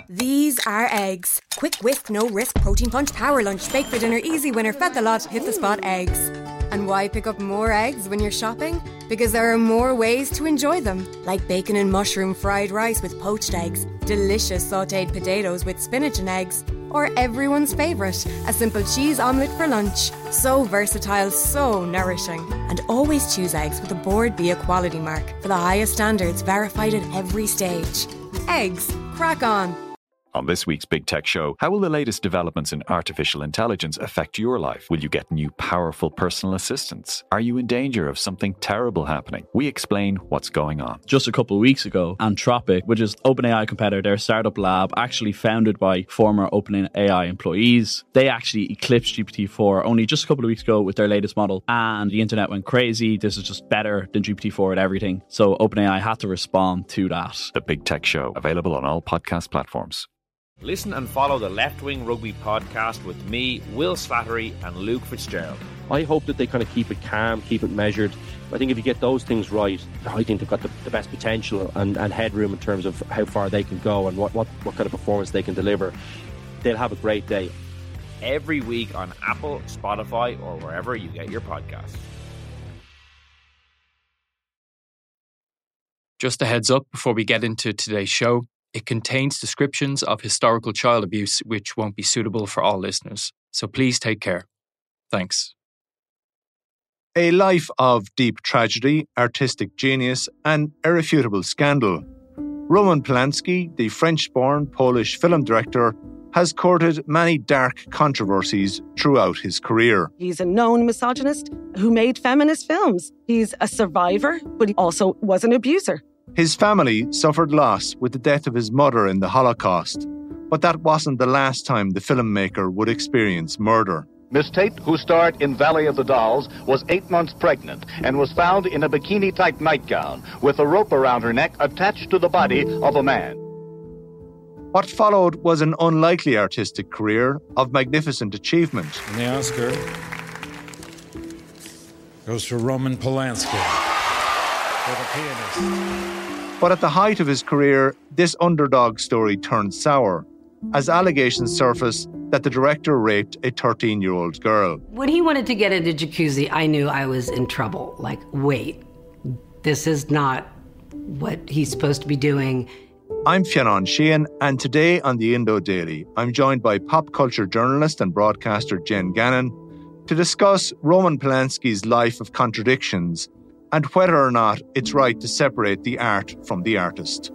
These are eggs. Quick whisk, no risk, protein punch, power lunch, bake for dinner, easy winner, fed the lot, hit the spot eggs. And why pick up more eggs when you're shopping? Because there are more ways to enjoy them. Like bacon and mushroom fried rice with poached eggs, delicious sautéed potatoes with spinach and eggs, or everyone's favourite, a simple cheese omelette for lunch. So versatile, so nourishing. And always choose eggs with a Board Bia quality mark for the highest standards, verified at every stage. Eggs. Crack on. On this week's Big Tech Show, how will the latest developments in artificial intelligence affect your life? Will you get new powerful personal assistants? Are you in danger of something terrible happening? We explain what's going on. Just a couple of weeks ago, Anthropic, which is OpenAI competitor, their startup lab, actually founded by former OpenAI employees, they actually eclipsed GPT-4 only just a couple of weeks ago with their latest model, and the internet went crazy. This is just better than GPT-4 at everything. So OpenAI had to respond to that. The Big Tech Show, available on all podcast platforms. Listen and follow the Left Wing Rugby podcast with me, Will Slattery and Luke Fitzgerald. I hope that they kind of keep it calm, keep it measured. I think if you get those things right, I think they've got the best potential and headroom in terms of how far they can go and what kind of performance they can deliver. They'll have a great day. Every week on Apple, Spotify, or wherever you get your podcasts. Just a heads up before we get into today's show. It contains descriptions of historical child abuse which won't be suitable for all listeners. So please take care. Thanks. A life of deep tragedy, artistic genius, and irrefutable scandal. Roman Polanski, the French-born Polish film director, has courted many dark controversies throughout his career. He's a known misogynist who made feminist films. He's a survivor, but he also was an abuser. His family suffered loss with the death of his mother in the Holocaust, but that wasn't the last time the filmmaker would experience murder. Miss Tate, who starred in Valley of the Dolls, was 8 months pregnant and was found in a bikini-type nightgown with a rope around her neck attached to the body of a man. What followed was an unlikely artistic career of magnificent achievement. And the Oscar goes to Roman Polanski for The Pianist. But at the height of his career, this underdog story turned sour as allegations surfaced that the director raped a 13-year-old girl. When he wanted to get into Jacuzzi, I knew I was in trouble. Like, wait, this is not what he's supposed to be doing. I'm Fionn Sheehan, and today on the Indo Daily, I'm joined by pop culture journalist and broadcaster Jen Gannon to discuss Roman Polanski's life of contradictions and whether or not it's right to separate the art from the artist.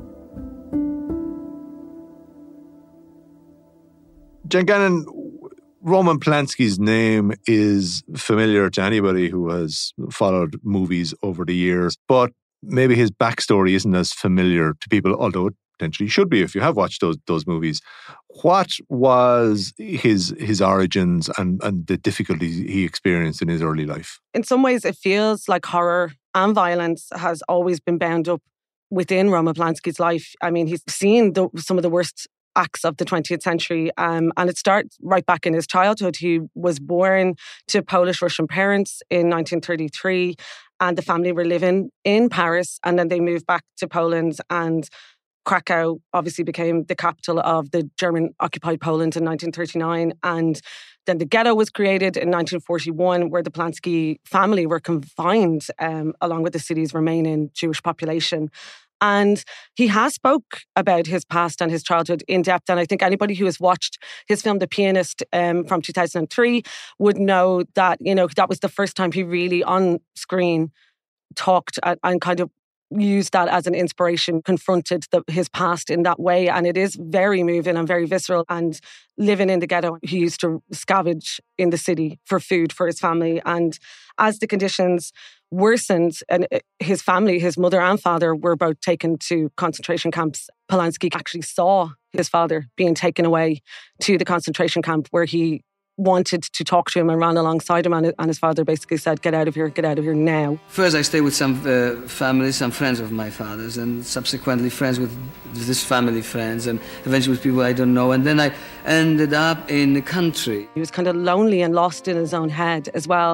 Jen Gannon, Roman Polanski's name is familiar to anybody who has followed movies over the years, but maybe his backstory isn't as familiar to people, although it potentially should be if you have watched those movies. What was his origins and the difficulties he experienced in his early life? In some ways, it feels like horror and violence has always been bound up within Roman Polanski's life. I mean, he's seen some of the worst acts of the 20th century, and it starts right back in his childhood. He was born to Polish-Russian parents in 1933, and the family were living in Paris, and then they moved back to Poland, and Krakow obviously became the capital of the German-occupied Poland in 1939, and then the ghetto was created in 1941, where the Polanski family were confined along with the city's remaining Jewish population. And he has spoke about his past and his childhood in depth. And I think anybody who has watched his film, The Pianist, from 2003 would know that, that was the first time he really on screen talked and kind of used that as an inspiration, confronted his past in that way. And it is very moving and very visceral. And living in the ghetto, he used to scavenge in the city for food for his family. And as the conditions worsened, and his family, his mother and father, were both taken to concentration camps, Polanski actually saw his father being taken away to the concentration camp, where he wanted to talk to him and ran alongside him, and his father basically said, get out of here now. First I stayed with some families, some friends of my father's, and subsequently friends with this family friends, and eventually with people I don't know, and then I ended up in the country. He was kind of lonely and lost in his own head as well.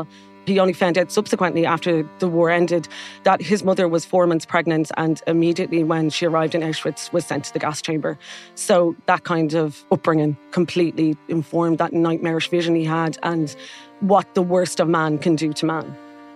He only found out subsequently after the war ended that his mother was 4 months pregnant and immediately when she arrived in Auschwitz was sent to the gas chamber. So that kind of upbringing completely informed that nightmarish vision he had and what the worst of man can do to man.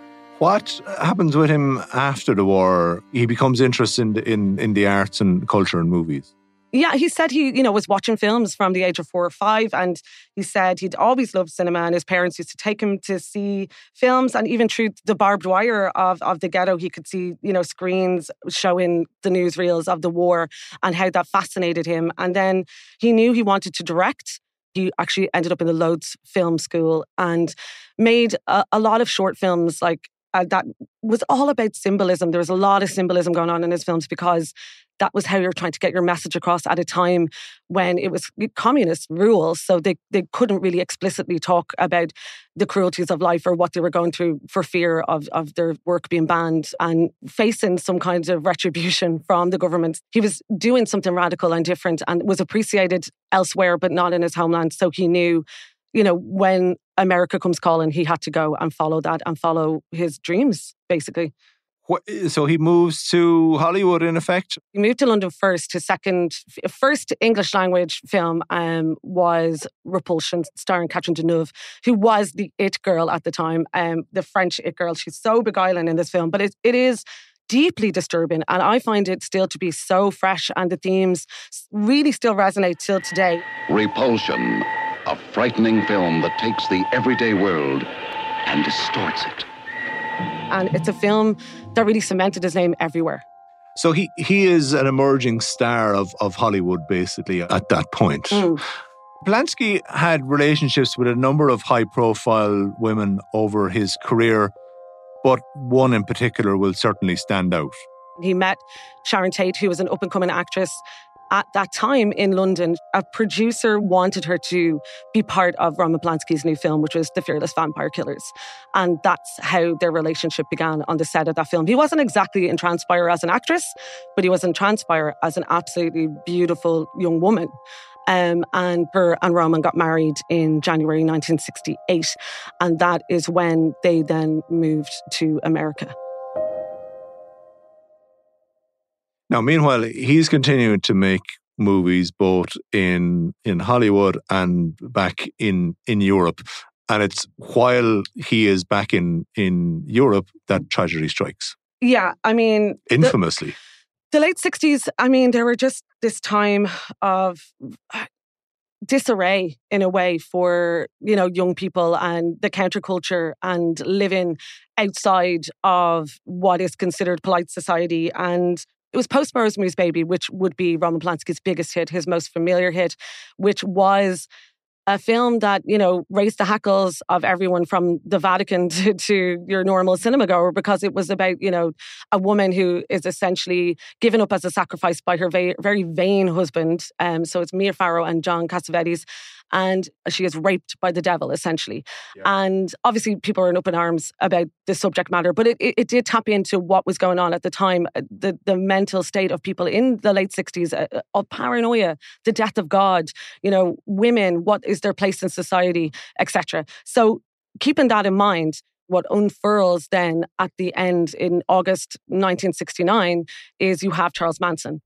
What happens with him after the war? He becomes interested in the arts and culture and movies. Yeah, he said he, was watching films from the age of 4 or 5, and he said he'd always loved cinema, and his parents used to take him to see films, and even through the barbed wire of the ghetto, he could see, screens showing the newsreels of the war and how that fascinated him. And then he knew he wanted to direct. He actually ended up in the Lodz Film School and made a lot of short films that was all about symbolism. There was a lot of symbolism going on in his films because that was how you're trying to get your message across at a time when it was communist rule. So they couldn't really explicitly talk about the cruelties of life or what they were going through for fear of their work being banned and facing some kind of retribution from the government. He was doing something radical and different and was appreciated elsewhere, but not in his homeland. So he knew, when America comes calling, he had to go and follow that and follow his dreams, basically. So he moves to Hollywood, in effect? He moved to London first. His first English language film was Repulsion, starring Catherine Deneuve, who was the it girl at the time, the French it girl. She's so beguiling in this film, but it is deeply disturbing, and I find it still to be so fresh, and the themes really still resonate till today. Repulsion, a frightening film that takes the everyday world and distorts it. And it's a film that really cemented his name everywhere. So he is an emerging star of Hollywood, basically, at that point. Polanski had relationships with a number of high-profile women over his career, but one in particular will certainly stand out. He met Sharon Tate, who was an up-and-coming actress. At that time in London, a producer wanted her to be part of Roman Polanski's new film, which was The Fearless Vampire Killers. And that's how their relationship began on the set of that film. He wasn't exactly in Transpire as an actress, but he was in Transpire as an absolutely beautiful young woman. And her and Roman got married in January 1968. And that is when they then moved to America. Now, meanwhile, he's continuing to make movies both in Hollywood and back in Europe. And it's while he is back in Europe that tragedy strikes. Yeah, I mean... Infamously. The late 60s, I mean, there were just this time of disarray in a way for, young people and the counterculture and living outside of what is considered polite society. And it was post Rosemary's Baby, which would be Roman Polanski's biggest hit, his most familiar hit, which was a film that, raised the hackles of everyone from the Vatican to your normal cinema goer, because it was about, a woman who is essentially given up as a sacrifice by her very vain husband. So it's Mia Farrow and John Cassavetes. And she is raped by the devil, essentially. Yeah. And obviously people are in open arms about the subject matter, but it did tap into what was going on at the time, the mental state of people in the late 60s, of paranoia, the death of God, women, what is their place in society, etc. So keeping that in mind, what unfurls then at the end in August 1969 is you have Charles Manson.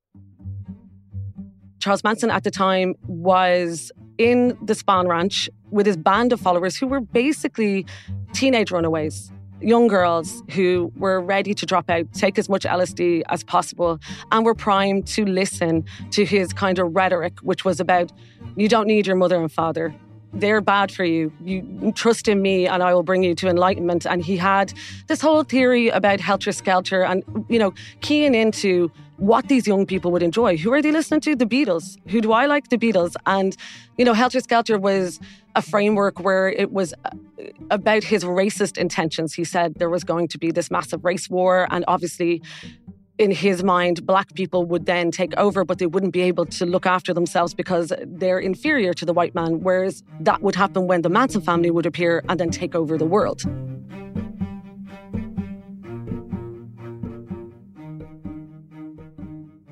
Charles Manson at the time was in the Spahn Ranch with his band of followers who were basically teenage runaways, young girls who were ready to drop out, take as much LSD as possible, and were primed to listen to his kind of rhetoric, which was about, you don't need your mother and father. They're bad for you. You trust in me and I will bring you to enlightenment. And he had this whole theory about helter-skelter and, keying into what these young people would enjoy. Who are they listening to? The Beatles. Who do I like? The Beatles. And, Helter Skelter was a framework where it was about his racist intentions. He said there was going to be this massive race war, and obviously in his mind, black people would then take over, but they wouldn't be able to look after themselves because they're inferior to the white man, whereas that would happen when the Manson family would appear and then take over the world.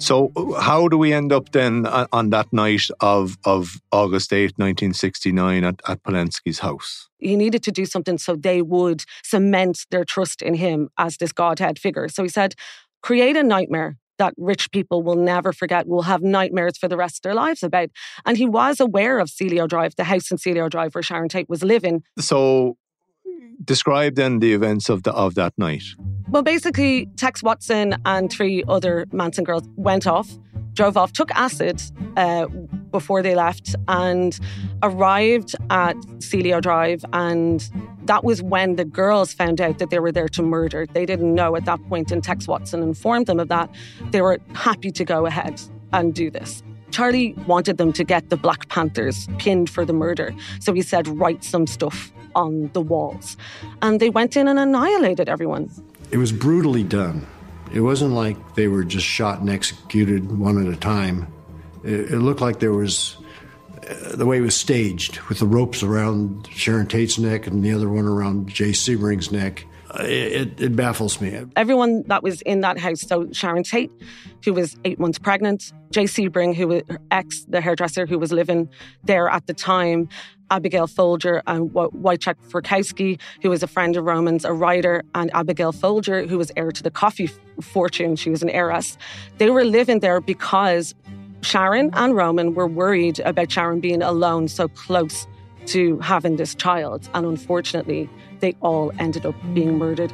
So how do we end up then on that night of August 8, 1969 at Polanski's house? He needed to do something so they would cement their trust in him as this Godhead figure. So he said, create a nightmare that rich people will never forget, will have nightmares for the rest of their lives about. And he was aware of Celio Drive, the house in Celio Drive where Sharon Tate was living. So describe then the events of that night. Well, basically, Tex Watson and 3 other Manson girls went off, drove off, took acid before they left and arrived at Celio Drive. And that was when the girls found out that they were there to murder. They didn't know at that point, and Tex Watson informed them of that. They were happy to go ahead and do this. Charlie wanted them to get the Black Panthers pinned for the murder. So he said, write some stuff on the walls. And they went in and annihilated everyone. It was brutally done. It wasn't like they were just shot and executed one at a time. It looked like there was, the way it was staged, with the ropes around Sharon Tate's neck and the other one around Jay Sebring's neck. It baffles me. Everyone that was in that house, so Sharon Tate, who was 8 months pregnant, Jay Sebring, who was her ex, the hairdresser who was living there at the time, Abigail Folger and Wojciech Frykowski, who was a friend of Roman's, a writer, and Abigail Folger, who was heir to the coffee fortune. She was an heiress. They were living there because Sharon and Roman were worried about Sharon being alone so close to having this child. And unfortunately, they all ended up being murdered.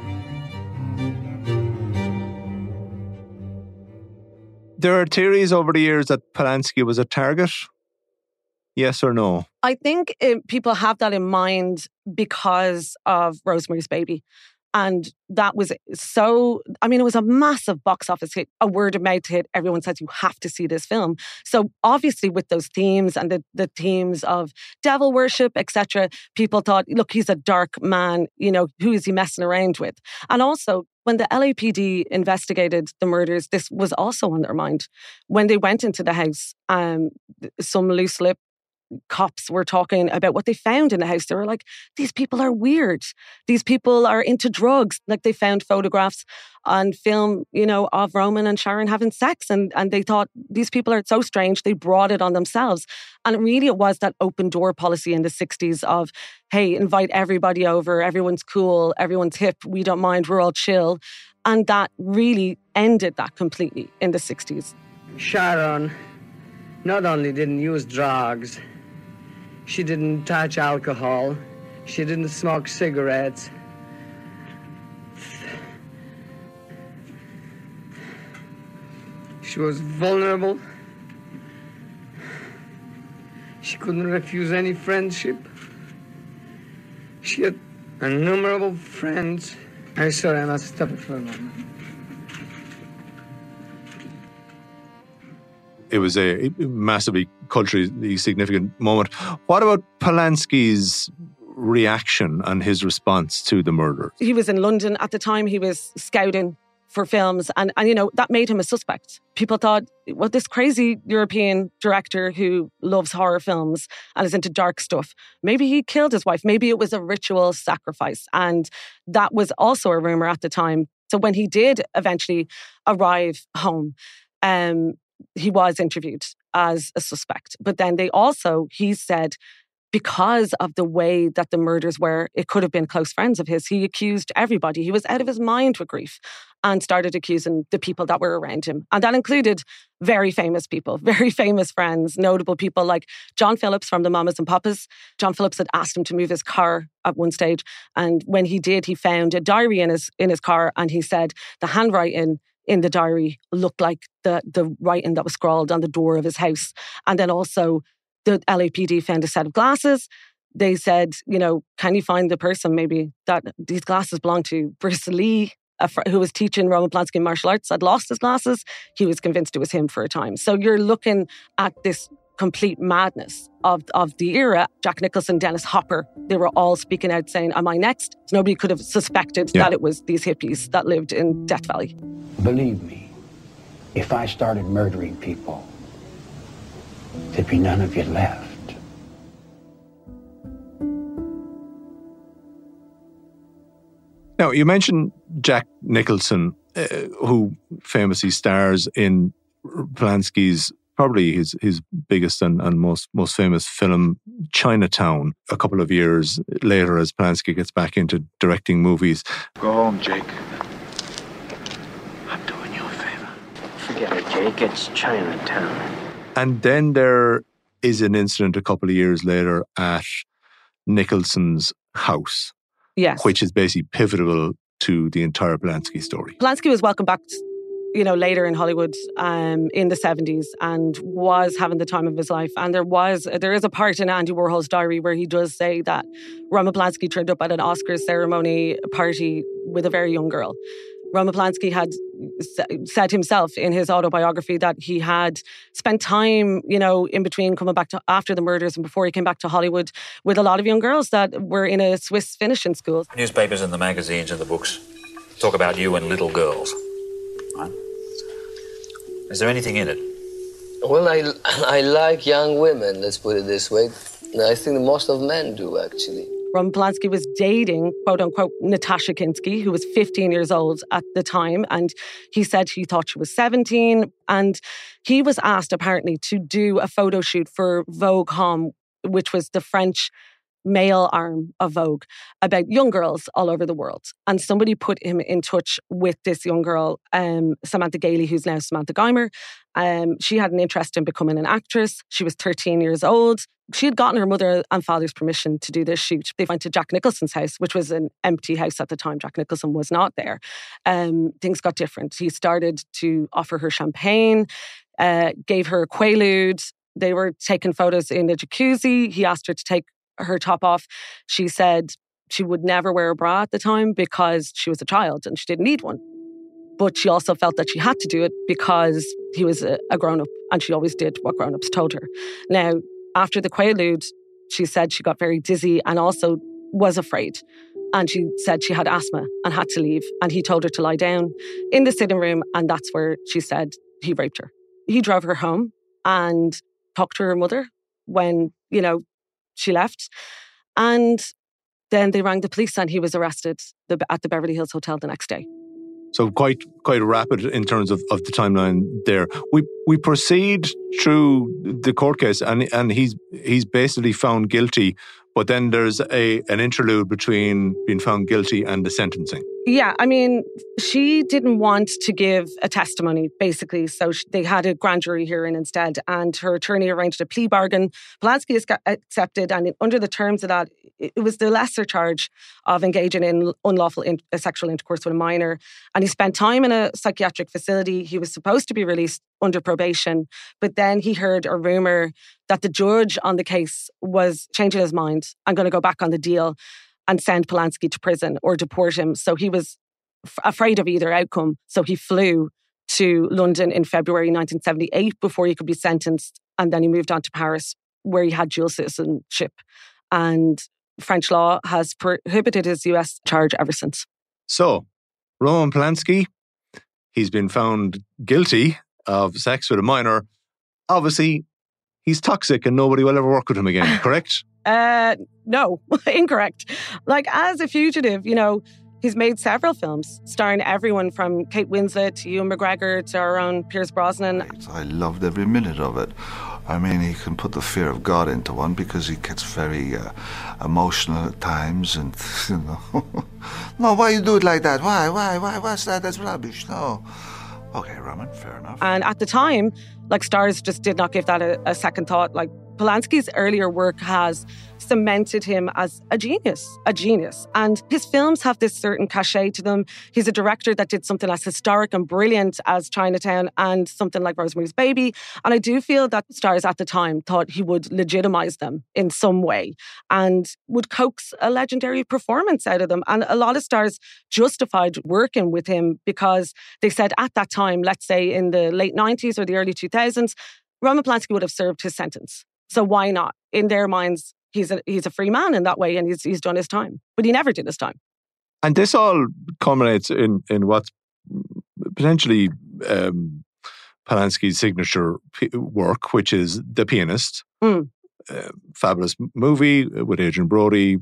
There are theories over the years that Polanski was a target. Yes or no? I think people have that in mind because of Rosemary's Baby. And that was so, it was a massive box office hit, a word of mouth hit. Everyone says you have to see this film. So obviously with those themes and the themes of devil worship, etc., people thought, look, he's a dark man, who is he messing around with? And also, when the LAPD investigated the murders, this was also on their mind. When they went into the house, some loose lip cops were talking about what they found in the house. They were like, these people are weird. These people are into drugs. Like, they found photographs on film, of Roman and Sharon having sex. And they thought, these people are so strange. They brought it on themselves. And it was that open door policy in the 60s of, hey, invite everybody over. Everyone's cool. Everyone's hip. We don't mind. We're all chill. And that really ended that completely in the 60s. Sharon not only didn't use drugs, she didn't touch alcohol. She didn't smoke cigarettes. She was vulnerable. She couldn't refuse any friendship. She had innumerable friends. I'm sorry, I must stop it for a moment. It was a massively culturally significant moment. What about Polanski's reaction and his response to the murder? He was in London at the time. He was scouting for films and that made him a suspect. People thought, well, this crazy European director who loves horror films and is into dark stuff, maybe he killed his wife. Maybe it was a ritual sacrifice. And that was also a rumor at the time. So when he did eventually arrive home, he was interviewed as a suspect. But then he said, because of the way that the murders were, it could have been close friends of his. He accused everybody. He was out of his mind with grief and started accusing the people that were around him. And that included very famous people, very famous friends, notable people like John Phillips from the Mamas and Papas. John Phillips had asked him to move his car at one stage. And when he did, he found a diary in his car. And he said the handwriting in the diary looked like the writing that was scrawled on the door of his house. And then also the LAPD found a set of glasses. They said, can you find the person maybe that these glasses belong to? Bruce Lee, who was teaching Roman Polanski martial arts, had lost his glasses. He was convinced it was him for a time. So you're looking at this complete madness of the era. Jack Nicholson, Dennis Hopper, they were all speaking out saying, am I next? So nobody could have suspected that it was these hippies that lived in Death Valley. Believe me, if I started murdering people, there'd be none of you left. Now, you mentioned Jack Nicholson, who famously stars in Polanski's probably his biggest and most famous film, Chinatown, a couple of years later as Polanski gets back into directing movies. Go home, Jake. I'm doing you a favor. Forget it, Jake. It's Chinatown. And then there is an incident a couple of years later at Nicholson's house. Yes. Which is basically pivotal to the entire Polanski story. Polanski was welcomed back, later in Hollywood in the 70s and was having the time of his life. And there is a part in Andy Warhol's diary where he does say that Roman Polanski turned up at an Oscars ceremony party with a very young girl. Roman Polanski had said himself in his autobiography that he had spent time, in between coming back to after the murders and before he came back to Hollywood with a lot of young girls that were in a Swiss finishing school. Newspapers and the magazines and the books talk about you and little girls. Right? Is there anything in it? Well, I like young women, let's put it this way. I think most of men do, actually. Roman Polanski was dating, quote-unquote, Natasha Kinski, who was 15 years old at the time. And he said he thought she was 17. And he was asked, apparently, to do a photo shoot for Vogue Homme, which was the French male arm of Vogue, about young girls all over the world. And somebody put him in touch with this young girl, Samantha Gailey, who's now Samantha Geimer. She had an interest in becoming an actress. She was 13 years old. She had gotten her mother and father's permission to do this shoot. They went to Jack Nicholson's house, which was an empty house at the time. Jack Nicholson was not there. Things got different. He started to offer her champagne, gave her a Quaalude. They were taking photos in a jacuzzi. He asked her to take her top off. She said she would never wear a bra at the time because she was a child and she didn't need one. But she also felt that she had to do it because he was a grown-up and she always did what grown-ups told her. Now, after the Quaalude, she said she got very dizzy and also was afraid. And she said she had asthma and had to leave. And he told her to lie down in the sitting room. And that's where she said he raped her. He drove her home and talked to her mother when, she left. And then they rang the police and he was arrested at the Beverly Hills Hotel the next day. So quite rapid in terms of the timeline there. We proceed through the court case and he's basically found guilty, but then there's an interlude between being found guilty and the sentencing. Yeah, I mean, she didn't want to give a testimony, basically, so they had a grand jury hearing instead, and her attorney arranged a plea bargain. Polanski accepted, and under the terms of that, it was the lesser charge of engaging in unlawful sexual intercourse with a minor, and he spent time in a psychiatric facility. He was supposed to be released under probation, but then he heard a rumour that the judge on the case was changing his mind and going to go back on the deal and send Polanski to prison or deport him. So he was afraid of either outcome. So he flew to London in February 1978 before he could be sentenced. And then he moved on to Paris, where he had dual citizenship. And French law has prohibited his US charge ever since. So, Roman Polanski, he's been found guilty of sex with a minor. Obviously, he's toxic and nobody will ever work with him again, correct? No, incorrect. Like, as a fugitive, he's made several films starring everyone from Kate Winslet to Ewan McGregor to our own Pierce Brosnan. I loved every minute of it. I mean, he can put the fear of God into one because he gets very emotional at times and, No, why you do it like that? Why? What's that? That's rubbish. No. Okay, Roman, fair enough. And at the time, stars just did not give that a second thought. Polanski's earlier work has cemented him as a genius. And his films have this certain cachet to them. He's a director that did something as historic and brilliant as Chinatown and something like Rosemary's Baby. And I do feel that stars at the time thought he would legitimize them in some way and would coax a legendary performance out of them. And a lot of stars justified working with him because they said at that time, let's say in the late 90s or the early 2000s, Roman Polanski would have served his sentence. So why not? In their minds, he's a free man in that way, and he's done his time. But he never did his time. And this all culminates in what's potentially Polanski's signature work, which is The Pianist. Fabulous movie with Adrian Brody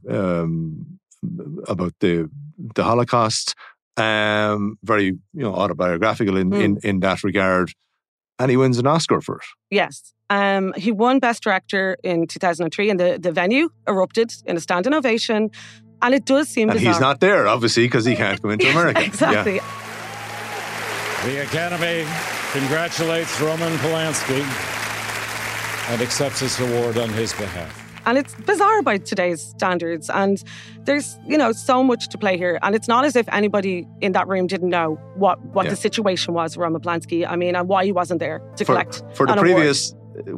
about the Holocaust. Very autobiographical in that regard. And he wins an Oscar for it. Yes. He won Best Director in 2003, and the venue erupted in a standing ovation. And it does seem bizarre. And he's not there, obviously, because he can't come into America. Exactly. Yeah. The Academy congratulates Roman Polanski and accepts this award on his behalf. And it's bizarre by today's standards. And there's, so much to play here. And it's not as if anybody in that room didn't know what the situation was with Roman Polanski. I mean, and why he wasn't there to collect For the an previous,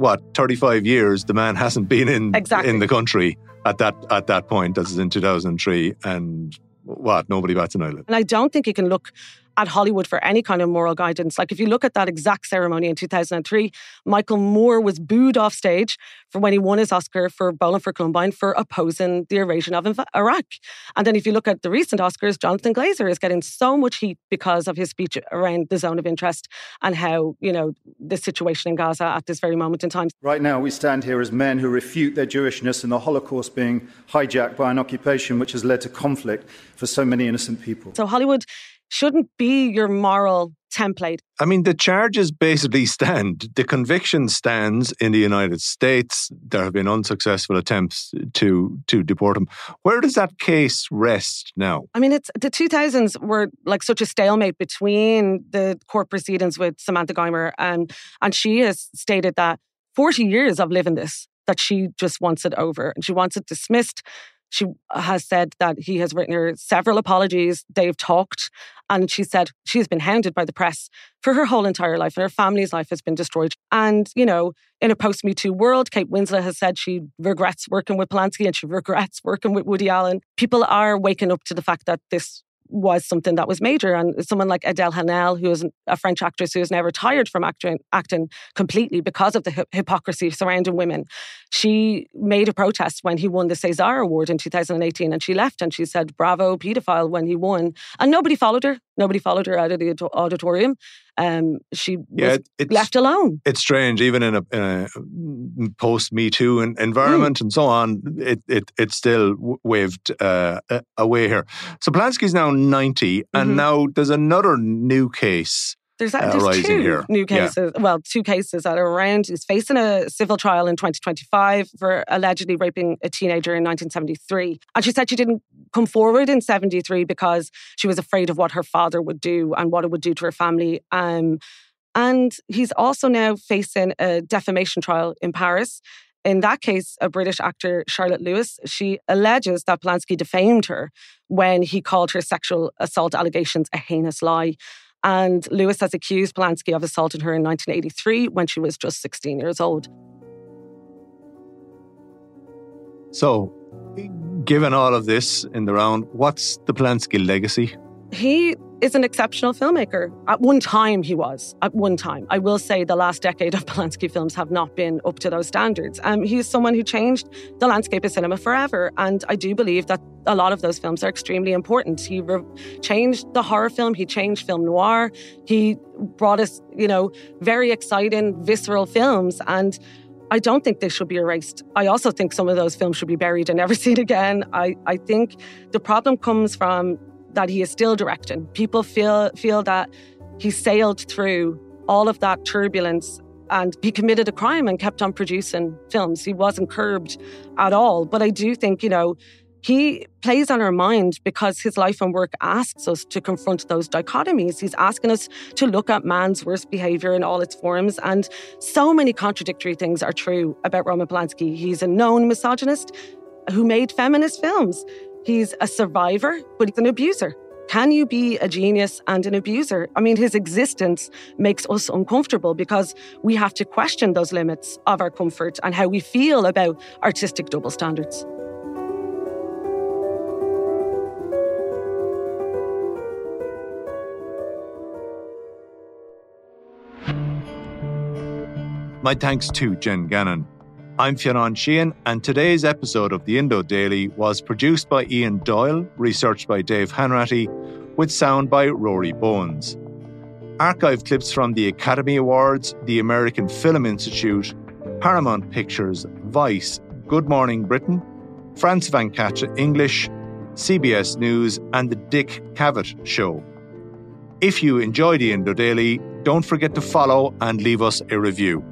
35 years, the man hasn't been in the country at that point. This is in 2003. And nobody bats an eyelid. And I don't think you can look at Hollywood for any kind of moral guidance. Like, if you look at that exact ceremony in 2003, Michael Moore was booed off stage for when he won his Oscar for Bowling for Columbine for opposing the invasion of Iraq. And then if you look at the recent Oscars, Jonathan Glazer is getting so much heat because of his speech around the zone of interest and how, the situation in Gaza at this very moment in time. Right now, we stand here as men who refute their Jewishness and the Holocaust being hijacked by an occupation which has led to conflict for so many innocent people. So Hollywood shouldn't be your moral template. I mean, the charges basically stand. The conviction stands in the United States. There have been unsuccessful attempts to deport him. Where does that case rest now? I mean, the 2000s were like such a stalemate between the court proceedings with Samantha Geimer, and she has stated that 40 years of living this, that she just wants it over and she wants it dismissed. She has said that he has written her several apologies. They've talked. And she said she's been hounded by the press for her whole entire life, and her family's life has been destroyed. And, in a post-Me Too world, Kate Winslet has said she regrets working with Polanski and she regrets working with Woody Allen. People are waking up to the fact that this was something that was major. And someone like Adèle Haenel, who is a French actress who has never retired from acting completely because of the hypocrisy surrounding women. She made a protest when he won the César Award in 2018, and she left and she said, "Bravo, paedophile," when he won. And nobody followed her. Nobody followed her out of the auditorium. She was left alone. It's strange, even in a post-Me Too environment and so on, it's still waved away here. So Polanski's now 90, and now there's another new case. There's rising two here. New cases. Yeah. Well, two cases that are around. He's facing a civil trial in 2025 for allegedly raping a teenager in 1973. And she said she didn't come forward in 73 because she was afraid of what her father would do and what it would do to her family. And he's also now facing a defamation trial in Paris. In that case, a British actor, Charlotte Lewis, she alleges that Polanski defamed her when he called her sexual assault allegations a heinous lie. And Lewis has accused Polanski of assaulting her in 1983 when she was just 16 years old. So, given all of this in the round, what's the Polanski legacy? He is an exceptional filmmaker. At one time, he was. At one time. I will say the last decade of Polanski films have not been up to those standards. He's someone who changed the landscape of cinema forever. And I do believe that a lot of those films are extremely important. He changed the horror film. He changed film noir. He brought us, very exciting, visceral films. And I don't think they should be erased. I also think some of those films should be buried and never seen again. I think the problem comes from that he is still directing. People feel that he sailed through all of that turbulence and he committed a crime and kept on producing films. He wasn't curbed at all. But I do think, he plays on our mind because his life and work asks us to confront those dichotomies. He's asking us to look at man's worst behaviour in all its forms. And so many contradictory things are true about Roman Polanski. He's a known misogynist who made feminist films. He's a survivor, but he's an abuser. Can you be a genius and an abuser? I mean, his existence makes us uncomfortable because we have to question those limits of our comfort and how we feel about artistic double standards. My thanks to Jen Gannon. I'm Fionn Sheehan, and today's episode of the Indo Daily was produced by Ian Doyle, researched by Dave Hanratty, with sound by Rory Bowens. Archive clips from the Academy Awards, the American Film Institute, Paramount Pictures, Vice, Good Morning Britain, France Van Catch English, CBS News, and The Dick Cavett Show. If you enjoy the Indo Daily, don't forget to follow and leave us a review.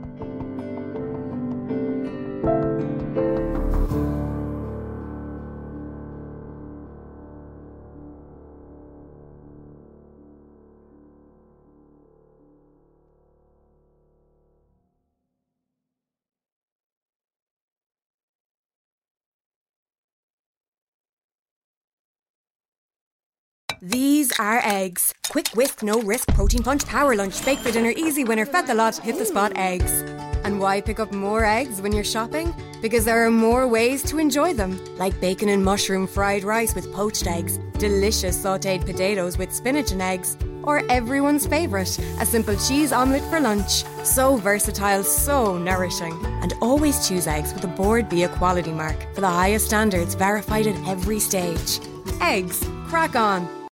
These are eggs. Quick whisk, no risk, protein punch, power lunch, bake for dinner, easy winner, fed the lot, hit the spot eggs. And why pick up more eggs when you're shopping? Because there are more ways to enjoy them. Like bacon and mushroom fried rice with poached eggs, delicious sautéed potatoes with spinach and eggs, or everyone's favourite, a simple cheese omelette for lunch. So versatile, so nourishing. And always choose eggs with a Board Bia quality mark for the highest standards verified at every stage. Eggs, crack on.